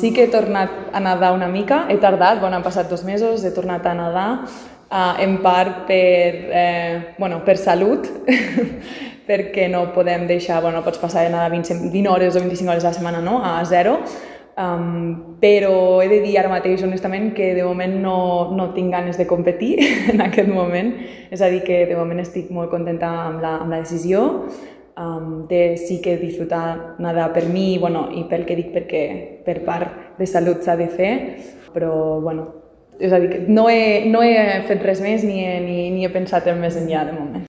Sí que he tornat a nedar una mica, he tardat, han passat 2 mesos, he tornat a nedar, en part per salut, perquè no podem deixar, no pots passar de nedar 20 hores o 25 hores a la setmana, no? A zero. Però he de dir ara mateix, honestament, que de moment no tinc ganes de competir en aquest moment. És a dir, que de moment estic molt contenta amb la decisió de sí que disfrutar nedar per mi i pel que dic perquè per part de salut s'ha de fer, però és a dir, que no he fet res més ni he pensat en més enllà de moment.